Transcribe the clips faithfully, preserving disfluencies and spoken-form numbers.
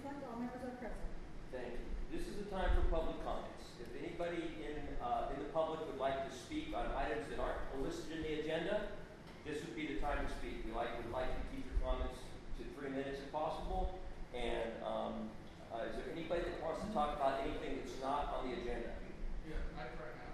confirmed all members are present. Thank you. This is the time for public comments. If anybody in, uh, in the public would like to speak on items that aren't listed in the agenda, this would be the time to speak. We like, would like you to keep your comments to three minutes if possible. And um, uh, is there anybody that wants to talk about anything that's not on the agenda? Yeah, I try now.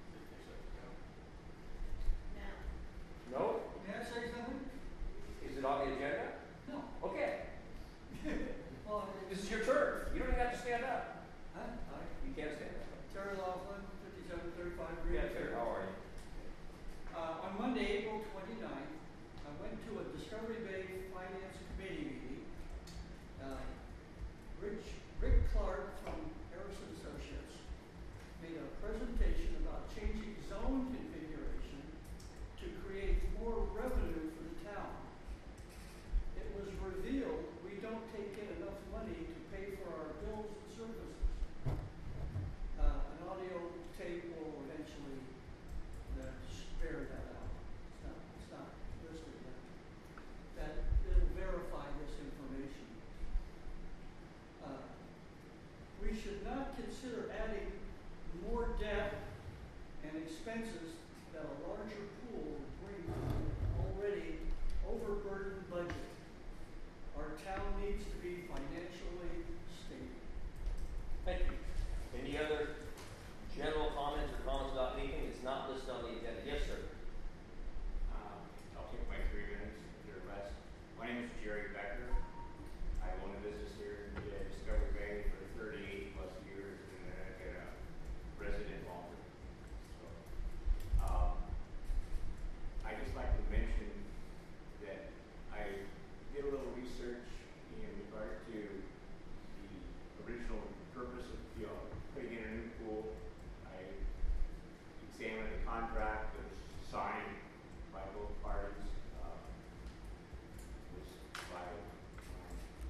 No? May I say something? Is it on the agenda? No. Okay. Well, This is your turn. You don't even have to stand up. Huh? Hi. You can't stand up. Terry Laughlin, fifty-seven thirty-five Green. Yeah, sure. How are you? Uh, on Monday, April twenty-ninth, I went to a Discovery Bay Finance Committee meeting. Uh, Rich, Rick Clark from Harrison Associates made a presentation about changing zone configuration to create more revenue for the town. It was revealed we don't take in enough money to pay for our bills and services. Uh, an audio tape will eventually uh, bear that out. It's not, it's not listed yet. That it'll verify this information. Uh, we should not consider adding more debt and expenses that a larger pool would bring to an already overburdened budget. Our town needs to be financially stable. Thank you. Any other general comments or comments about anything that's not listed on the agenda? Yes, sir. Um, I'll take my three minutes if you're less. My name is Jerry Becker. I own a business here in uh, Discovery Bay for thirty-eight plus years, and then I've been a resident longer. So, um, I just like to mention that I did a little research in regard to the original purpose of, you know, putting in a new pool. I examined the contract that was signed by both parties. Um, was filed. Um,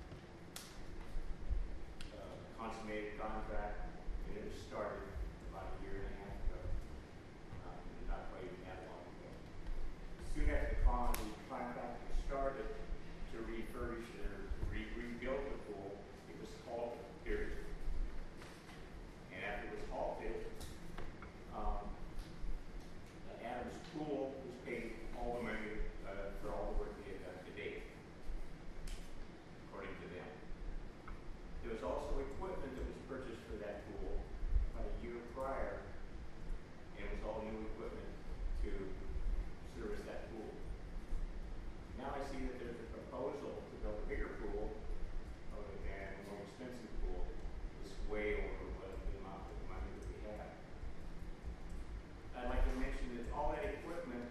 uh, consummated contract, and it was started about a year and a half ago. Um, not quite even that long ago. Soon after the con- the contract was started to refurbish or re- rebuild the pool, it was halted, period. And after it was halted, um, Adams Pool was paid all the money uh, for all the work they had done to date, according to them. There was also equipment that was purchased for that pool about a year prior, and it was all new equipment to service that pool. Now I see that there's a proposal to build a bigger pool, other than a more expensive pool. It's way over what the amount of money that we have. I'd like to mention that all that equipment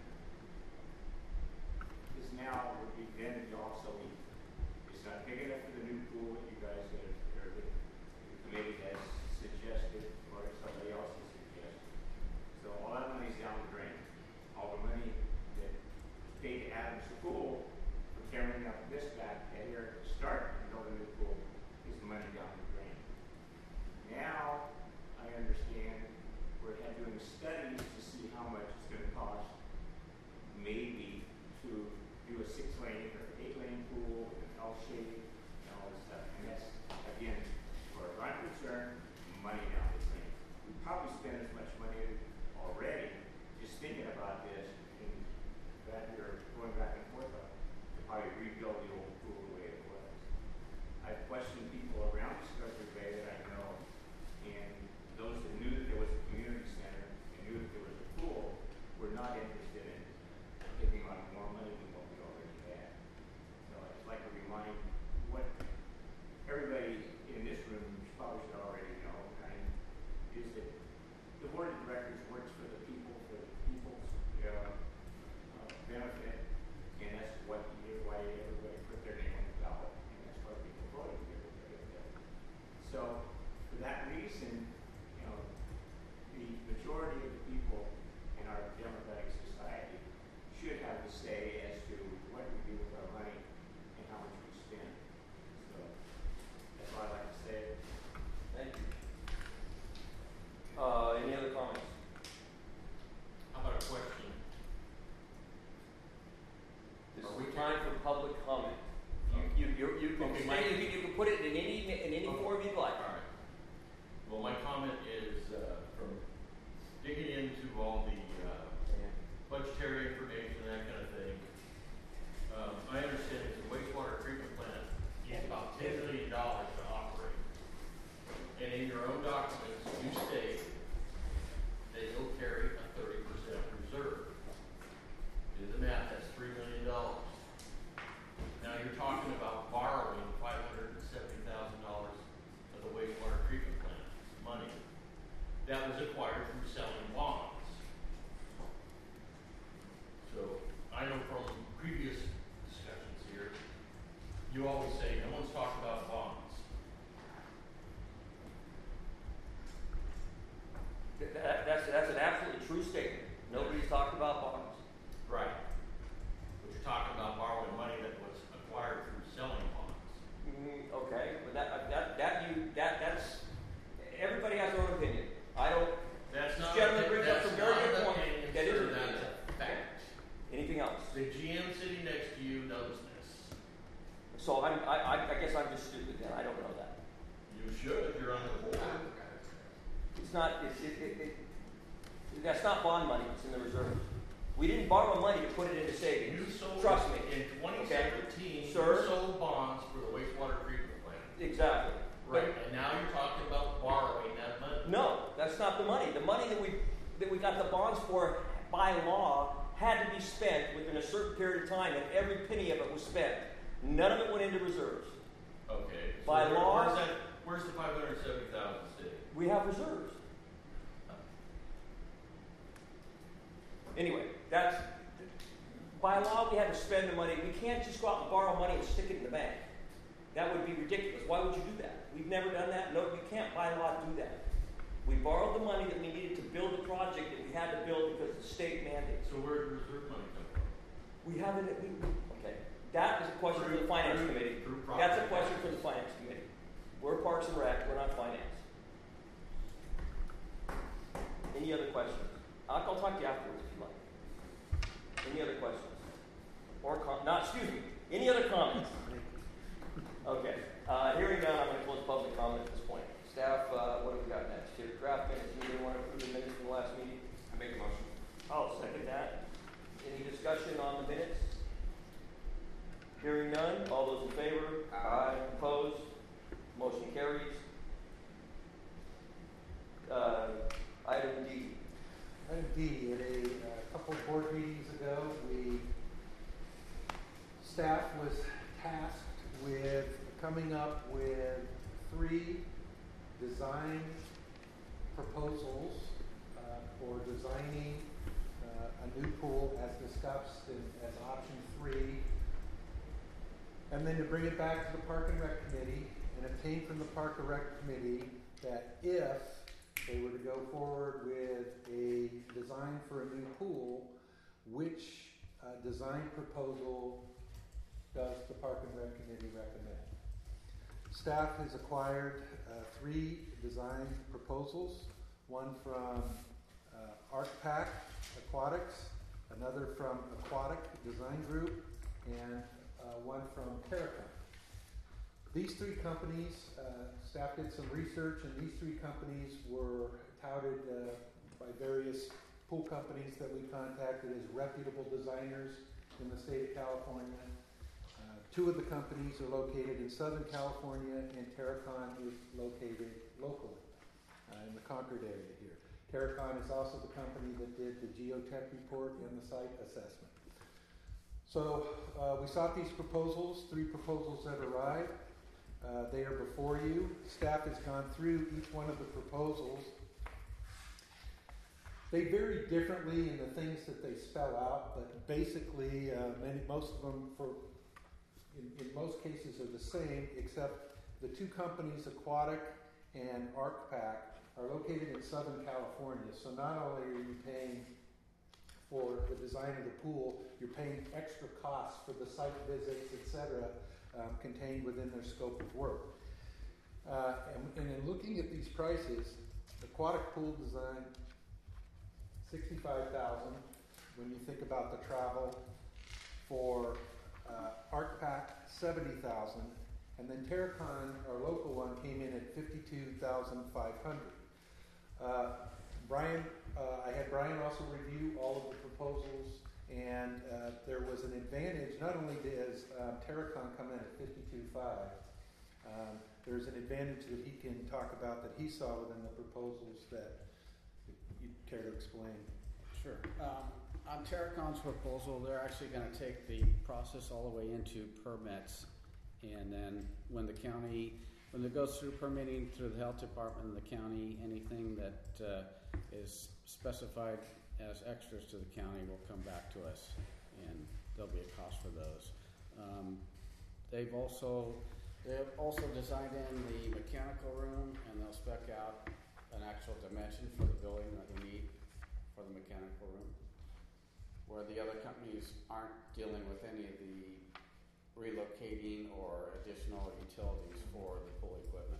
is now would be then obsolete. It's not big enough for the new pool that you guys have, or the, the committee has suggested, or somebody else has suggested. So all that money's down the drain. All the money that was paid to Adams Pool for carrying up this back at here to start and build a new pool is the money down the drain. Now I understand we're doing studies to see how much it's going to cost, maybe to do a six lane or eight lane pool with an L shape and all this stuff. And that's, again, for I'm concerned, money down the drain. We probably spend as much money already just thinking about this and that we're going back and forth on to probably rebuild the old pool the way it was. I've questioned people around Discovery Bay that I know, and those that knew that there was a community center and knew that there was a pool were not interested in taking on more money than what we already had. So I'd just like to remind what everybody in this room probably should already know, right, is that the board of directors works for the people, for the people's uh, uh, benefit, and that's what why everybody put their name on the ballot, and that's why people voted for everybody. So for that reason, you know, the majority of the people in our democratic society should have a say as to what we do with our money and how much we spend. So that's all I'd like to say. Thank you. Uh, any other comments? How about a question? This Are is we time for public comment. You, you, you, you can Okay, explain, Mike. you, you can put it in any, in Well, my comment is, uh, from digging into all the, uh, budgetary information, that kind of thing. Um, I understand it's a wastewater treatment plant, it's about ten million dollars to operate. And in your own documents, you state that you'll carry a thirty percent reserve. Do the math, that's three million dollars. Now you're talking about borrowing five hundred and seventy thousand dollars of the wastewater treatment plant money. That was acquired through selling bonds. So I know from previous discussions here, you always say no one's talked about bonds. Th- That, that's, that's an absolutely true statement. Nobody's talked about bonds. Right. But you're talking about borrowing money that was acquired through selling bonds. Mm, okay, but that, that, that you, that, that's, everybody has their own opinion. I don't, That's not. Gentlemen, brings up that's some very not good an points. opinion, That is sir, an that's opinion. a fact. anything else? The G M sitting next to you knows this. So I'm, I, I, I guess I'm just stupid then, I don't know that. You should, you're on the board. It's not, it's, it, it, it, that's not bond money, it's in the reserves. We didn't borrow money to put it into savings. You sold, Trust me. in twenty seventeen, you Sir? sold bonds for the wastewater treatment plant. Exactly. Right, and now you're talking about borrowing that money. No, that's not the money. The money that we, that we got the bonds for by law had to be spent within a certain period of time, and every penny of it was spent. None of it went into reserves. Okay. So By where- law- Where's that, where's the five hundred seventy thousand sitting? We have reserves. Anyway, that's, by law, we had to spend the money. We can't just go out and borrow money and stick it in the bank. That would be ridiculous. Why would you do that? We've never done that. No, you can't by law do that. We borrowed the money that we needed to build the project that we had to build because of the state mandates. So where did reserve money come from? We haven't, we, okay. That is a question for the finance Through- committee. through That's a property question tax. for the finance committee. We're Parks and Rec, we're not finance. Any other questions? I'll, I'll talk to you afterwards if you like. Any other questions? Or com, not, excuse me, any other comments? Okay, uh, hearing none, I'm gonna close public comment at this point. Staff, uh, what have we got next here? Draft minutes, anybody want to approve the minutes from the last meeting? I make a motion. I'll second that. Any discussion on the minutes? Hearing none, all those in favor? Aye. Opposed? Motion carries. Uh, item D. Item D, at a uh, couple of board meetings ago, we, staff was tasked with coming up with three design proposals uh, for designing uh, a new pool as discussed in, as option three, and then to bring it back to the Park and Rec Committee and obtain from the Park and Rec Committee that if they were to go forward with a design for a new pool, which uh, design proposal does the Park and Rec Committee recommend? Staff has acquired uh, three design proposals, one from uh, ArcPac Aquatics, another from Aquatic Design Group, and uh, one from Terracon. These three companies, uh, staff did some research, and these three companies were touted uh, by various pool companies that we contacted as reputable designers in the state of California. Uh, two of the companies are located in Southern California, and Terracon is located locally uh, in the Concord area here. Terracon is also the company that did the geotech report and the site assessment. So uh, we sought these proposals, three proposals that arrived. Uh, they are before you. Staff has gone through each one of the proposals. They vary differently in the things that they spell out, but basically, uh, many, most of them, for in, in most cases, are the same, except the two companies, Aquatic and ArcPac, are located in Southern California. So not only are you paying for the design of the pool, you're paying extra costs for the site visits, et cetera, um, contained within their scope of work. Uh, and, and in looking at these prices, aquatic pool design, sixty-five thousand dollars. When you think about the travel, for uh, ArcPac, seventy thousand dollars, And then Terracon, our local one, came in at fifty-two thousand five hundred. Uh, Brian, uh, I had Brian also review all of the proposals, and uh, there was an advantage. Not only does um, Terracon come in at fifty-two five, um, there's an advantage that he can talk about that he saw within the proposals that you'd care to explain. Sure. Um, on Terracon's proposal, they're actually going to take the process all the way into permits, and then when the county, when it goes through permitting through the health department and the county, anything that uh, is specified as extras to the county will come back to us, and there'll be a cost for those. Um, they've also they've also designed in the mechanical room, and they'll spec out an actual dimension for the building that we need for the mechanical room, where the other companies aren't dealing with any of the relocating or additional utilities for the pool equipment.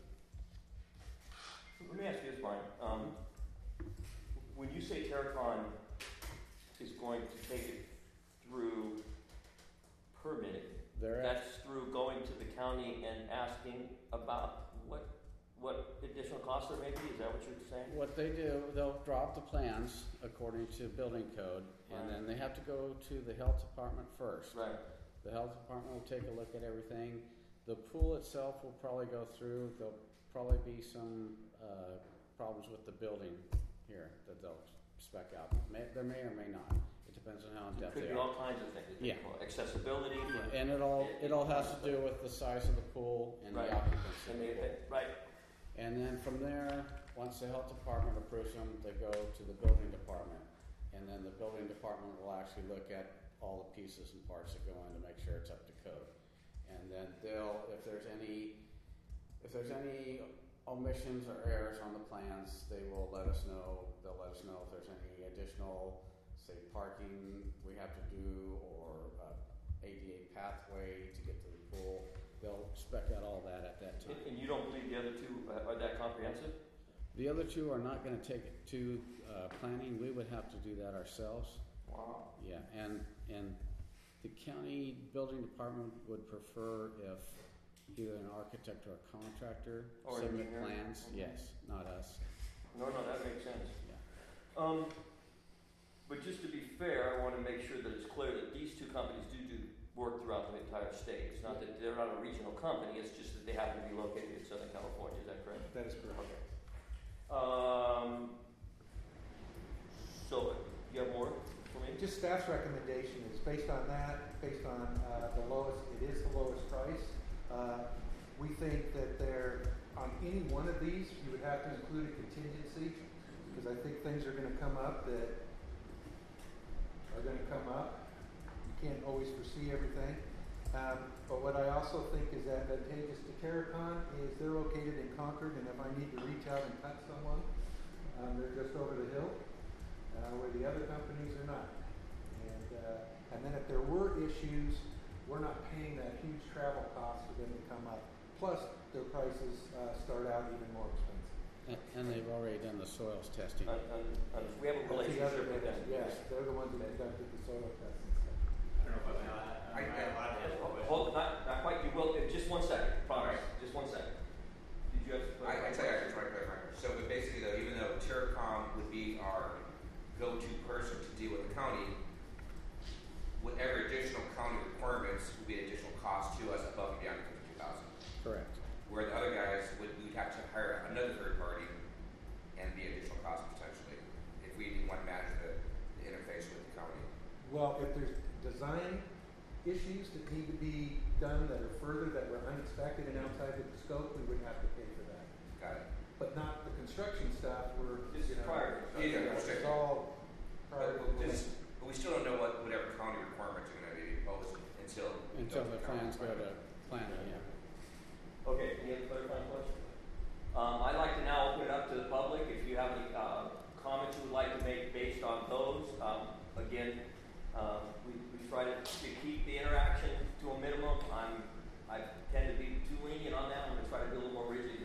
Let me ask you this, Brian. Um, when you say Terracon is going to take it through permitting, They're that's through going to the county and asking about what what additional costs there may be? Is that what you're saying? What they do, they'll draw up the plans according to building code, and Right. then they have to go to the health department first. Right. The health department will take a look at everything. The pool itself will probably go through. There'll probably be some uh, problems with the building here that they'll spec out. May, there may or may not. It depends on how in There depth could they be are. all kinds of things. Yeah. Accessibility. And it all it all has to do with the size of the pool and Right. the occupancy. And of the they, pool. they, right. And then from there, once the health department approves them, they go to the building department. And then the building department will actually look at all the pieces and parts that go in to make sure it's up to code. And then they'll, if there's any, if there's any omissions or errors on the plans, they will let us know. They'll let us know if there's any additional, say, parking we have to do, or uh, A D A pathway to get to the pool. They'll spec out all that at that time. And, and you don't believe the other two uh, are that comprehensive? The other two are not going to take it to uh, planning. We would have to do that ourselves. Wow. Yeah, and and the county building department would prefer if either an architect or a contractor Or submit engineer. plans. Mhm. Yes, not us. No, no, that makes sense. Yeah. Um, but just to be fair, I want to make sure that it's clear that these two companies do do work throughout the entire state. It's not that they're not a regional company, it's just that they happen to be located in Southern California. Is that correct? That is correct. Okay. Um, so, you have more for me? Just staff's recommendation is based on that, based on uh, the lowest, it is the lowest price. Uh, we think that there, on any one of these, you would have to include a contingency, because I think things are going to come up that are going to come up. You can't always foresee everything. Um, but what I also think is advantageous to Terracon is they're located in Concord, and if I need to reach out and cut someone, um, they're just over the hill, uh, where the other companies are not. And uh, and then if there were issues, we're not paying that huge travel cost for them to come up. Plus, their prices uh, start out even more expensive. And, and they've already done the soils testing. Un, un, un, we have a That's the other relationship with them. thing. Yes, they're the ones that conducted the soil tests and stuff. I don't know if I'm, I, I, I, Hold, not, not quite, you will, in just one second, promise, just one second. Did you have to put? I, I tell you, I can try to clarify. So, but basically, though, even though Terracom would be our go-to person to deal with the county, whatever additional county requirements would be an additional cost to us above and beyond fifty-two thousand. Correct. Where the other guys would, we'd have to hire another third party and be additional cost potentially if we didn't want to manage the, the interface with the county. Well, if there's design issues that need to be done that are further, that were unexpected and outside of the scope, we would have to pay for that. Got it. But not the construction stuff, we're, This is you know, prior. Yeah, yeah, It's okay. all prior. But, just, but we still don't know what whatever county requirements are going to be imposed until Until those the counties plans go find to it. planning, yeah. Okay, any other clarifying questions? Um, I'd like to now open it up to the public. If you have any uh, comments you would like to make based on those, um, again, um, we, we try to, to keep the interaction to a minimum. I'm, I tend to be too lenient on that. I'm going to try to be a little more rigid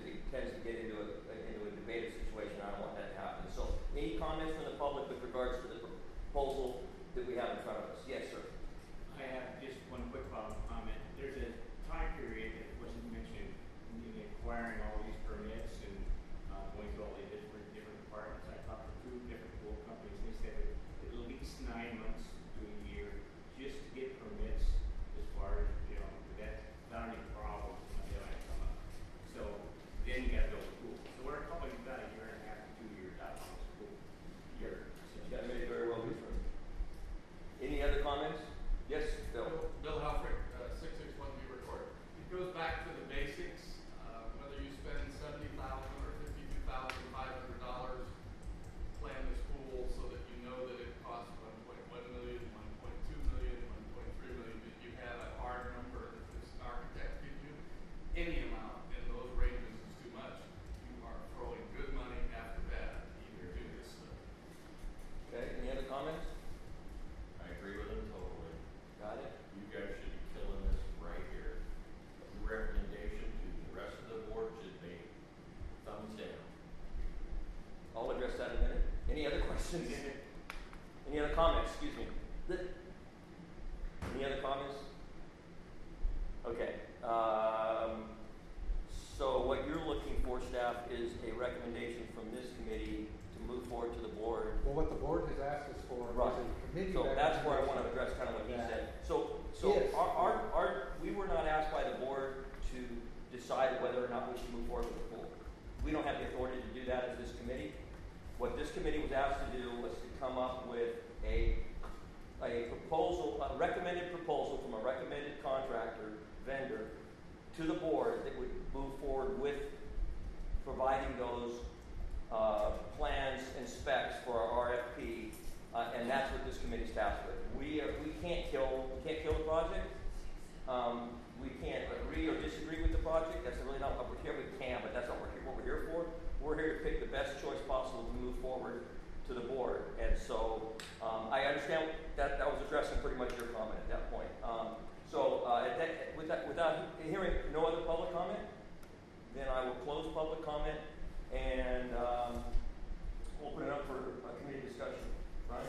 Any other comments? Excuse me. The- Any other comments? Okay. Um, so what you're looking for, staff, is a recommendation from this committee to move forward to the board. Well, what the board has asked us for Right. is a committee So that's where I want to recommendation. address kind of what he Yeah. said. So, so Yes. our, our, our, we were not asked by the board to decide whether or not we should move forward with the pool. We don't have the authority to do that as this committee. What this committee was asked to do was to come up with a, a proposal, a recommended proposal from a recommended contractor, vendor, to the board that would move forward with providing those uh, plans and specs for our R F P, uh, and that's what this committee's tasked with. We are, we can't kill we can't kill the project. Um, we can't agree or disagree with the project. That's really not what we're here. We can, but that's not what we're here, what we're here for. We're here to pick the best choice possible to move forward to the board. And so um, I understand that that was addressing pretty much your comment at that point. Um, so uh, at that, with that, without hearing no other public comment, then I will close public comment and um, open it up for a committee discussion. Right?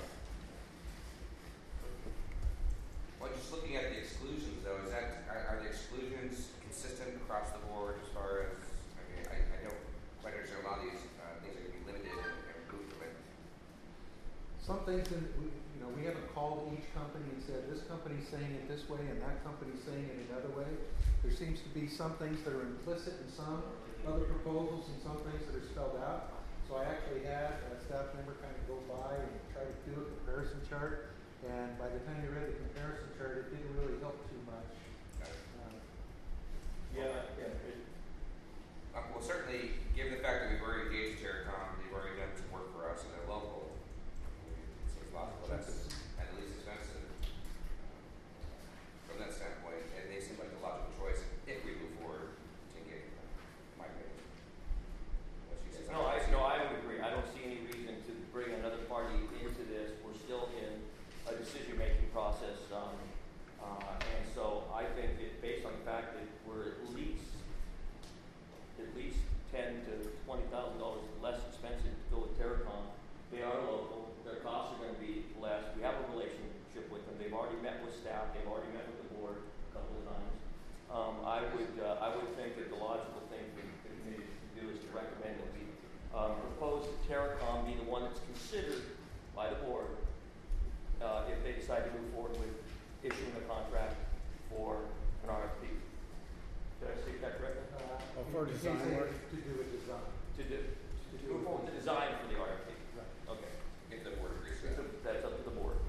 Well, just looking at the exclusions, though, is that are, are the exclusions consistent across the board as far as? I mean, I, I don't quite understand a lot of these uh, things that can be limited and, and removed from it. Some things, in, we, you know, we haven't called each company and said, this company's saying it this way and that company's saying it another way. There seems to be some things that are implicit in some other proposals and some things that are spelled out. So I actually had a staff member kind of go by and try to do a comparison chart. And by the time you read the comparison chart, it didn't really help too much. Uh, Yeah. Yeah. It, Uh, well, certainly, given the fact that we've already engaged Terracom, they've already done some work for us and they're local. It seems logical. That's at the least expensive from that standpoint, and they seem like the logical choice if we move forward to engage with them. My opinion. Unless you say No, I, something. no, I would agree. I don't see any reason to bring another party into this. We're still in a decision-making process. Um, uh, and so I think that based on the fact that we're at least, at least ten to twenty thousand dollars less expensive to go with Terracom, they are local. Their costs are going to be less. We have a relationship with them. They've already met with staff. They've already met with the board a couple of times. Um, I would, uh, I would think that the logical thing for the committee to do is to recommend that we um, propose that Terracom be the one that's considered by the board uh, if they decide to move forward with issuing a contract for an R F P. Did I state that correctly? Uh, Well, for in design case they- work. To do a design. To do, to do move forward with the design for the R F P. Right. Okay. If the board agrees to It's that. up- That's up to the board.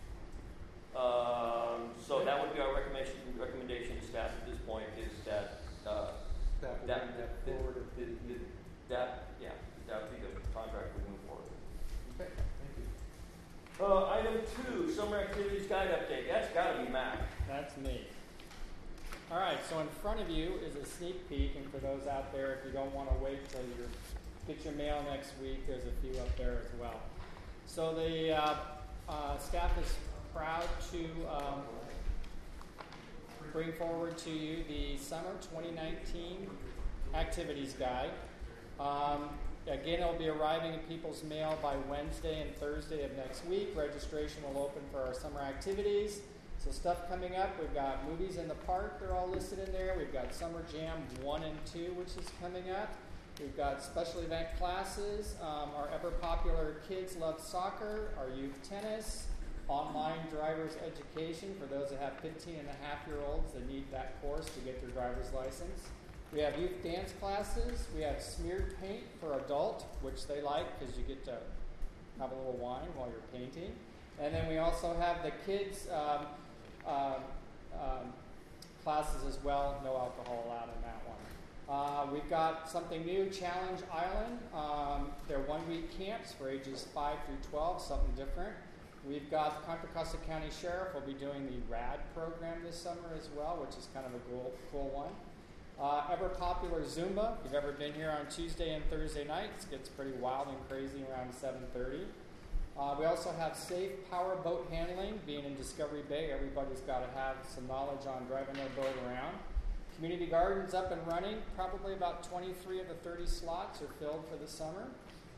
Um, so that would be our recommendation, recommendation to staff at this point is that, uh, Staff will that, bring that that, forward. that, that, that, yeah, that would be the contract we move forward. Okay, thank you. Uh, item two, summer activities guide update. That's gotta be Mac. That's me. All right, so in front of you is a sneak peek, and for those out there, if you don't want to wait till you get your mail next week, there's a few up there as well. So the uh, uh, staff is proud to um, bring forward to you the summer twenty nineteen activities guide. Um, again, it'll be arriving in people's mail by Wednesday and Thursday of next week. Registration will open for our summer activities. So stuff coming up, we've got movies in the park, they're all listed in there. We've got Summer Jam one and two, which is coming up. We've got special event classes, um, our ever popular Kids Love Soccer, our youth tennis, online driver's education for those that have fifteen and a half year olds that need that course to get their driver's license. We have youth dance classes. We have smeared paint for adult, which they like because you get to have a little wine while you're painting. And then we also have the kids um, uh, um, classes as well. No alcohol allowed in that one. Uh, we've got something new, Challenge Island. Um, they're one-week camps for ages five through twelve, something different. We've got the Contra Costa County Sheriff will be doing the RAD program this summer as well, which is kind of a cool, cool one. Uh, ever popular Zumba. If you've ever been here on Tuesday and Thursday nights, it gets pretty wild and crazy around seven thirty. Uh, we also have safe power boat handling. Being in Discovery Bay, everybody's got to have some knowledge on driving their boat around. Community gardens up and running. Probably about twenty-three of the thirty slots are filled for the summer.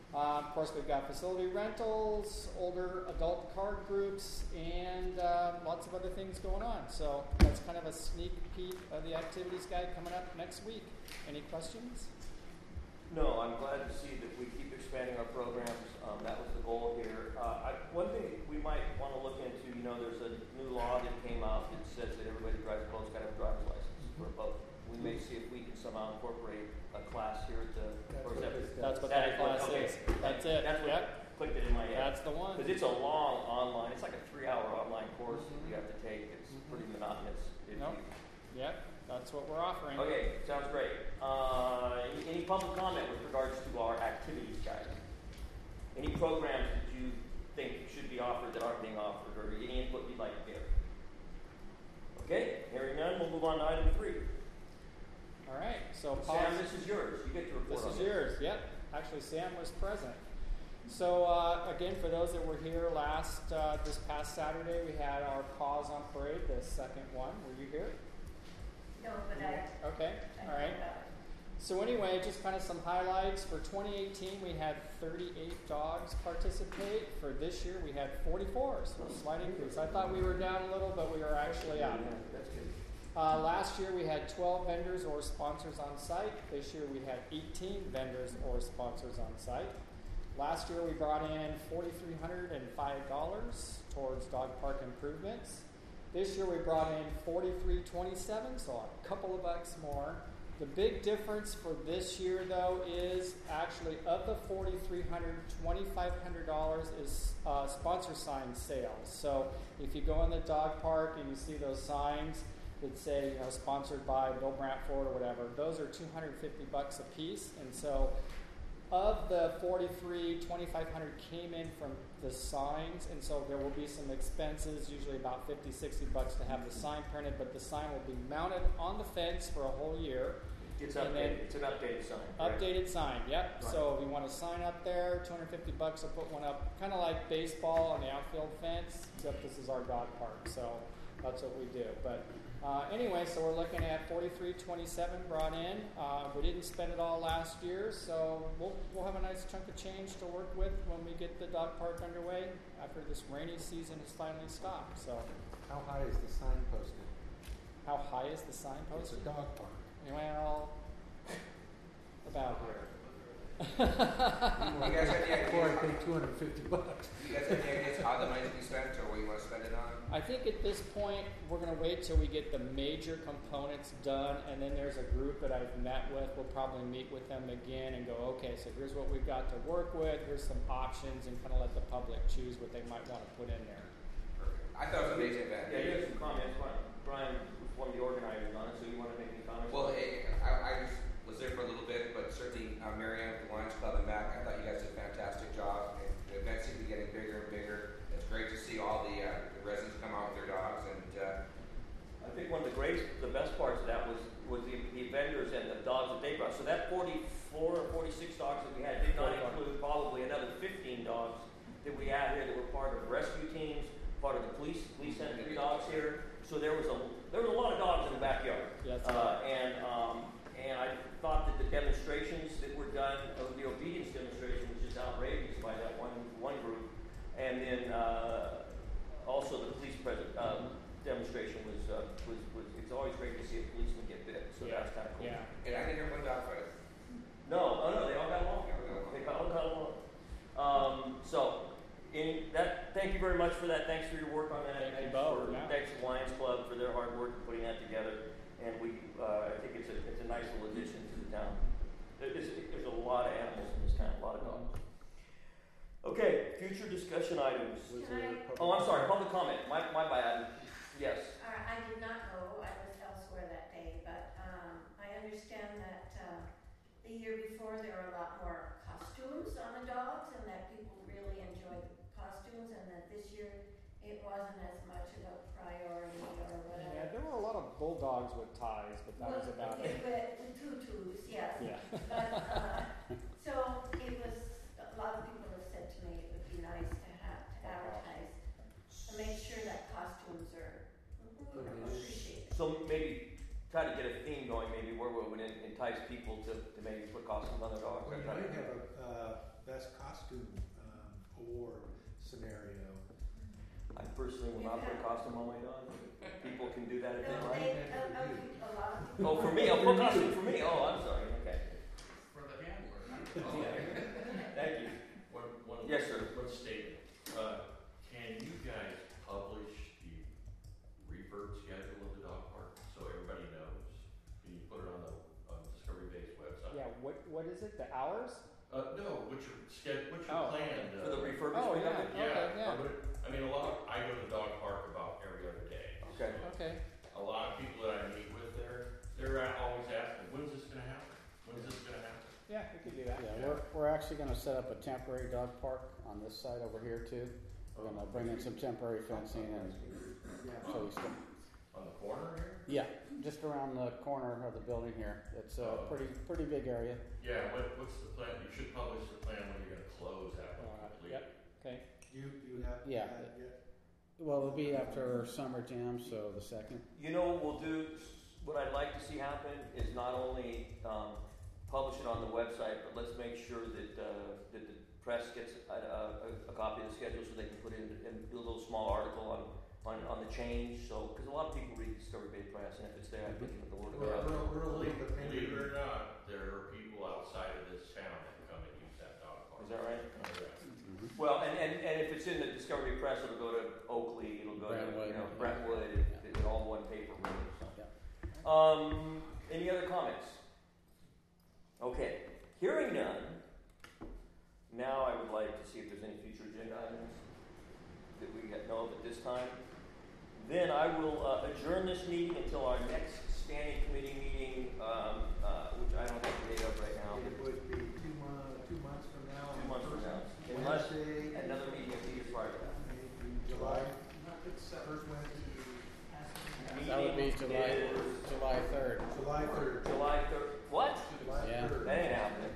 Uh, of course, we've got facility rentals, older adult card groups, and uh, lots of other things going on. So that's kind of a sneak peek of the activities guide coming up next week. Any questions? No, I'm glad to see that we keep expanding our programs. Um, that was the goal here. Uh, I, one thing we might want to look into, you know, there's a new law that came out that says that everybody who drives boats got to have a driver's license for a boat. We may see if we can somehow incorporate a class here at the. That's or is what that- this does. That's what That that is what- class okay. is. That's it. That's what Yep. clicked it in my head. That's the one. Because it's a long online, it's like a three-hour online course that you have to take. It's Mhm. pretty monotonous. If Nope. you- Yep. That's what we're offering. Okay, sounds great. Uh, any, any public comment with regards to our activities guide? Any programs that you think should be offered that aren't being offered, or any input you'd like to give? Okay, hearing none, we'll move on to item three. All right. So Sam, pause. this is yours. You get to report This on is yours. Yep. Actually, Sam was present. So uh, again, for those that were here last uh, this past Saturday, we had our Pause on Parade, the second one. Were you here? No, but I. Okay. I All know right. about it. So anyway, just kind of some highlights. For twenty eighteen, we had thirty-eight dogs participate. For this year, we had forty-four, so a slight increase. I thought we were down a little, but we were actually up. Yeah, that's good. Uh, last year, we had twelve vendors or sponsors on site. This year, we had eighteen vendors or sponsors on site. Last year, we brought in four thousand three hundred five dollars towards dog park improvements. This year, we brought in forty-three twenty-seven, so a couple of bucks more. The big difference for this year, though, is actually of the forty-three hundred dollars, twenty-five hundred dollars is uh, sponsor sign sales. So if you go in the dog park and you see those signs that say, you know, sponsored by Bill Brantford or whatever, those are two hundred fifty bucks a piece. And so of the forty-three, twenty-five hundred came in from the signs, and so there will be some expenses, usually about fifty, sixty bucks to have the sign printed, but the sign will be mounted on the fence for a whole year. It's And updated. then- It's an updated sign. correct? Updated sign, yep. Right. So if you want a sign up there, two hundred fifty bucks, I'll put one up, kind of like baseball on the outfield fence, except this is our dog park, so that's what we do. But uh, anyway, so we're looking at forty-three twenty-seven brought in. Uh, we didn't spend it all last year, so we'll we'll have a nice chunk of change to work with when we get the dog park underway after this rainy season has finally stopped. So How high is the sign posted? how high is the sign It's a posted? dog park. Well, about here. You guys have any Before I ideas? pay two hundred fifty bucks. You guys have any ideas how the money can be spent or what you want to spend it on? I think at this point, we're going to wait till we get the major components done, and then there's a group that I've met with. We'll probably meet with them again and go, okay, so here's what we've got to work with, here's some options, and kind of let the public choose what they might want to put in there. I thought it was an amazing event. Yeah, you have some comments. Brian, Brian was one of the organizers on it, so you want to make any comments? Well, it, I, I just was there for a little bit, but certainly uh, Marianne with the Lions Club and Mac, I thought you guys did a fantastic job. And the event seems to be getting bigger and bigger. It's great to see all the, uh, the residents come out with their dogs, and uh, I think one of the greatest, the best parts of that was was the, the vendors and the dogs that they brought. So that forty-four or forty-six dogs that we had did not include probably another fifteen dogs that we had here that were part of rescue teams, part of the police. Police sent three dogs here. So there was a there was a lot of dogs in the backyard. Yes. Uh, and um, and I thought that the demonstrations that were done, uh, the obedience demonstration, was just outrageous by that one one group, and then uh, also the police present, um, demonstration was, uh, was was it's always great to see a policeman get bit, so Yeah. that's kind of cool. Yeah. and I didn't hear one dog fight. No, oh no, they all got along. They all got along. Um, so. In that, thank you very much for that. Thanks for your work on that. Thank you Thanks both, for, yeah. Thanks to Lions Club for their hard work in putting that together. And we, uh, I think it's a, it's a nice little addition to the town. There- There's, there's a lot of animals in this town, a lot of dogs. Okay, future discussion items. Was Can there I- a Oh, I'm sorry, public comment. My, my bad. Yes. Uh, I did not go, I was elsewhere that day, but, um, I understand that, uh, the year before there were a lot more costumes on the dogs and that people really enjoyed the costumes and that this year it wasn't as much of a priority or whatever. Yeah, there were a lot of bulldogs with ties, but that was Well, about okay, it. But with tutus, yes. Yeah. But, uh, so it was, a lot of people have said to me it would be nice to have, to advertise, to make sure that costumes are appreciated. So maybe try to get a theme going, maybe where we would en- entice people to, to maybe put costumes on their dogs. Well, you That kind might of- have a uh, best costume scenario. I personally will not put a costume on my dog. People can do that if they No, like. they, a, a, a lot of people. Oh, for me, I'll put costume for me. Oh, I'm sorry. Okay. For the handler. Thank you. One, one, Yes, sir. one statement. Uh, can you guys publish the rebirth schedule of the dog park so everybody knows? Can you put it on the um, Discovery Base website? Yeah, what, what is it, the hours? Uh, no, what's your sched, what's your Oh, plan? For uh, the Oh, refurbishment yeah, of it? okay, yeah, but it- I mean, a lot, I go to the dog park about every other day. Okay. So okay. a lot of people that I meet with there, they're always asking, when's this gonna happen? When's this gonna happen? Yeah, we could do that. Yeah, we're, we're actually gonna set up a temporary dog park on this side over here too. We're gonna bring in some temporary fencing and so we still, On the corner here? yeah, just around the corner of the building here. It's a Oh. pretty, pretty big area. Yeah, what, what's the plan? You should publish the plan when you're gonna close that one Uh, completely. yep. Okay. You, you have Yeah. that yet? Well, it'll be after summer jam, so the second. You know what we'll do? What I'd like to see happen is not only um, publish it on the website, but let's make sure that uh, that the press gets a, a, a copy of the schedule so they can put in and do a little small article on on, on the change. So because a lot of people read Discovery Bay Press, and if it's there, I think the word of We're, mouth. we're, we're a little Believe, dependent. believe it or not, there are people outside of this town that come and use that dog park. Is that right? Oh, yeah. Well, and, and, and if it's in the Discovery Press, it'll go to Oakley, it'll go Brentwood, to, you know, yeah. Brentwood, Yeah. it, it, all one paper, really, so. Yeah. Um, any other comments? Okay, hearing none, now I would like to see if there's any future agenda items that we get know of at this time. Then I will uh, adjourn this meeting until our next standing committee meeting, um, uh, which I don't have the date of right now. It would be two months, two months from now. Two months from now. Unless Wednesday, another meeting a few years prior to that. maybe July, first Wednesday, That would be Meeting July, is July third. July third. July third. What? July Yeah. third. That ain't happening.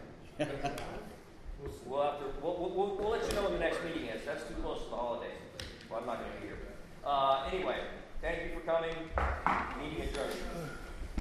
We'll see. We'll have to, we'll, we'll, we'll, we'll let you know when the next meeting is. That's too close to the holidays. Well, I'm not gonna be here. Uh, anyway,